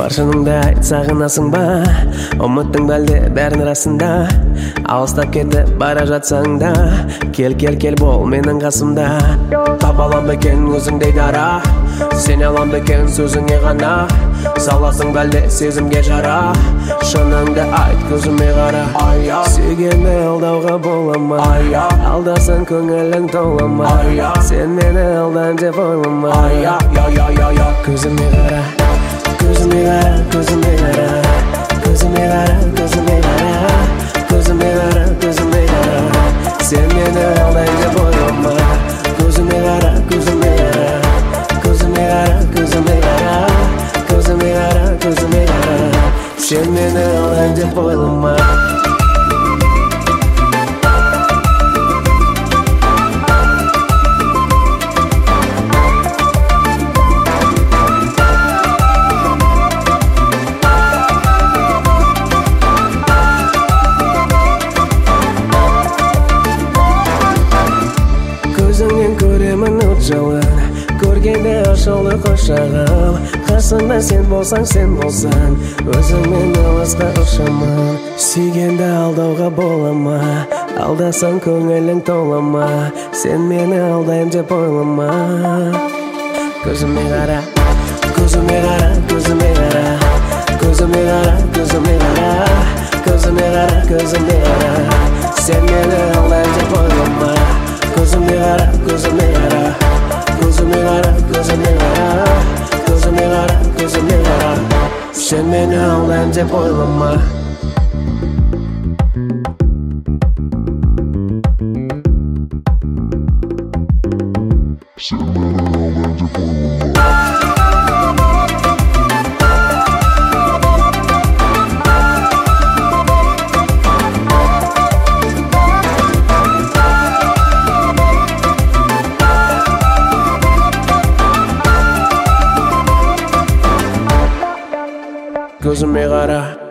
Баршыныңда сағынасың ба, ұмыттың бәлде бәрін расында. Алыстап кетіп бара жатсаң да, кел бол менің қасымда. Таба алам бекен өзіңдей дара, сене алам бекен сөзіңе ғана. Саласың бәлде сезімге жара, шыныңды айт көзіме қара. Сүйгенді алдауға бола ма, алдасаң көңілің тола ма. Сен мені алдан деп ойлама. Көзіме қара, көзіме қара, көзіме қара, көзіме қара, көзіме қара, көзіме қара, көзіме қара. Сен мені алдан деп ойлама. Көзіме қара, көзіме қара, көзіме қара, көзіме қара, көзіме қара, көзіме қара. Сен мені алдан деп ойлама. Көзіңнен көремін от жалын, көргенде ашылды құшағым. Қасымда сен болсаң, өзіңмен алысқа ұшамын. Сүйгенді алдауға бола ма, алдасаң көңілің тола ма. Сен мені алдайым деп ойлама. Көзіме қара, көзіме қара, көзіме қара, көзіме қара, көзіме қара, көзіме қара, көзіме қара. Сен мені алдайым деп ойлама. Көзіме қара, көзіме қара, көзіме қара, көзіме қара, көзіме қара, көзіме қара. Сен мені алдайым деп ойлама. Сен мені алдайым деп ойлама. Көзіме қара.